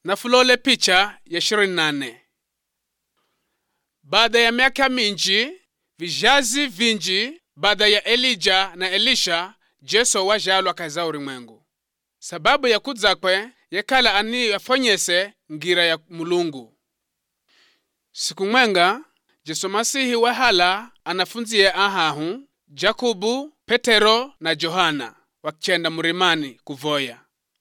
Na fulole picha ya 28. Baada ya miaka mingi, vijazi vingi, baada ya Elija na Elisha, Jesu wajalwa kaza ulimwengu. Sababu ya kudzakwe, yekala ani afonyese ngira ya Mulungu. Siku mwenga, Jesu Masihi wahala anafunzie ahahu, Jakubu, Petero na Johana, wakichenda murimani kuvoya.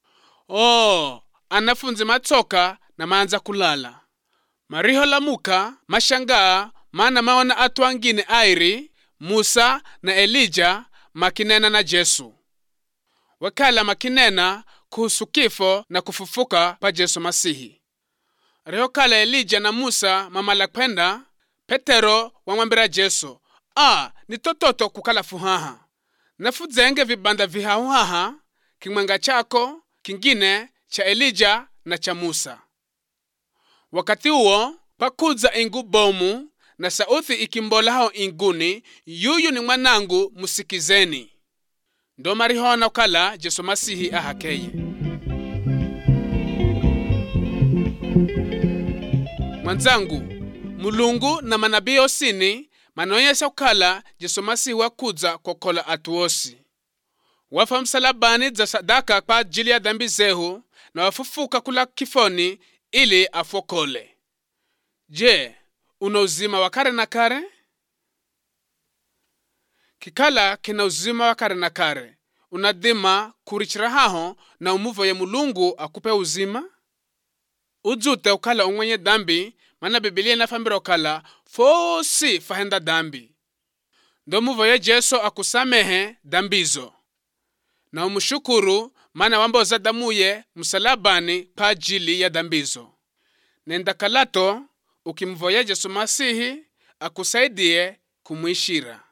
Anafunzi matsoka na maanza kulala. Mariho lamuka, mashangaa, maana maona atu wangine airi, Musa na Elija makinena na Jesu. Wakala makinena kuhusu kifo na kufufuka pa Jesu Masihi. Riho kala Elija na Musa mamalapenda, Petero wamwambira Jesu, ni tototo kukala fuhaha. Nafuzenge vibanda vihahuhaha, kimwenga chako, kingine cha Elija na cha Musa. Wakati huo, pakudza ingu bomu na sauti ikimbola hao inguni, yuyu ni mwanangu musikizeni. Ndo marihona ukala Jesu Masihi ahakeye. Mwanzangu, Mulungu na manabii osini manaonyesha ukala Jesu Masihi wakudza kokola atuosi. Wafa msalabani za sadaka kwa ajili ya dhambi zehu na wafufuka kula kifoni ili afokole. Je, una uzima wa kare na kare? Kikala kina uzima wa kare na kare, unadhima kurichirahaho na umuvo ya Mulungu akupe uzima? Ujute ukala umwenye dhambi, mana Biblia inafambira ukala fosi fahenda dhambi. Ndo muvo ya Jesu akusamehe dhambizo. Na umushukuru mana wamboza damuye msalabani pa ajili ya dhambizo. Nenda kalato ukimvoya Jesu Masihi akusaidie kumwishira.